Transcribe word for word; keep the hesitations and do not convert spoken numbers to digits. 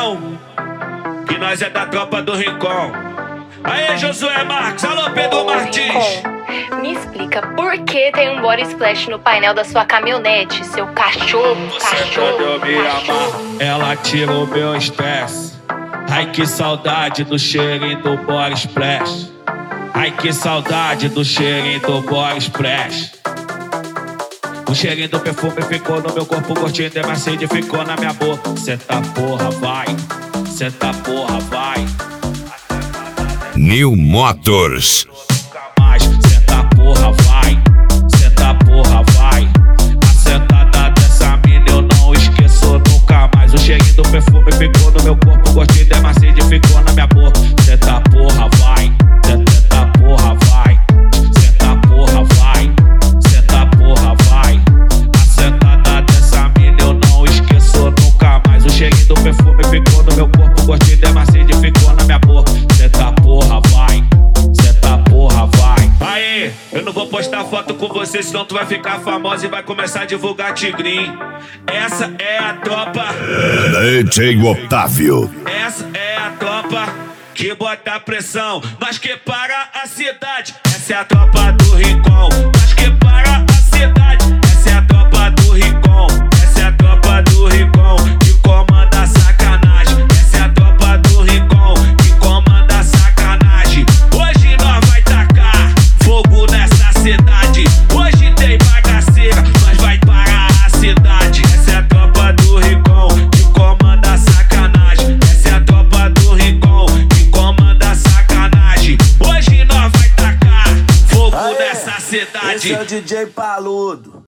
não, que nós é da tropa do Rincon. Aê, Josué Marques, alô, Pedro Ô, Martins. Rincon, me explica por que tem um body splash no painel da sua caminhonete, seu cachorro, Você cachorro, quando eu me cachorro. amarro, ela tira o meu estresse. Ai, que saudade do cheirinho do body splash. Ai, que saudade do cheirinho do body splash. O cheirinho do perfume ficou no meu corpo, curtindo e macio ficou na minha boca. Senta porra, vai. Senta porra, vai. New Motors. Mais. Senta porra, vai. Senta porra, vai. A sentada dessa mina eu não esqueço nunca mais. O cheirinho do perfume ficou no meu corpo, curtindo e macio ficou na minha boca. Senta porra, vai. Senta porra, vai. Senta porra, vai. Senta porra, vai. A sentada dessa mina eu não esqueço nunca mais. O cheirinho do perfume ficou no meu corpo, curtindo e macio ficou na minha boca. Senta porra, vai. Senta porra, vai. Aê, eu não vou postar foto com você, senão tu vai ficar famosa e vai começar a divulgar tigrinho. Essa é a tropa. D J Otávio. Essa é a tropa que bota pressão, nós que para a cidade. Essa é a tropa do Rincon, nós que para a cidade. Essa é a tropa do Rincon, essa é a tropa do Rincon que comanda a sacanagem. Essa é a tropa do Rincon que comanda a sacanagem. Hoje nós vai tacar fogo nessa cidade. Hoje tem bagaceira, nós vai parar a cidade. Essa é a tropa do Rincon que comanda a sacanagem. Essa é a tropa do Rincon que comanda a sacanagem. Hoje nós vai tacar fogo Aê, nessa cidade. esse é o D J Paludo.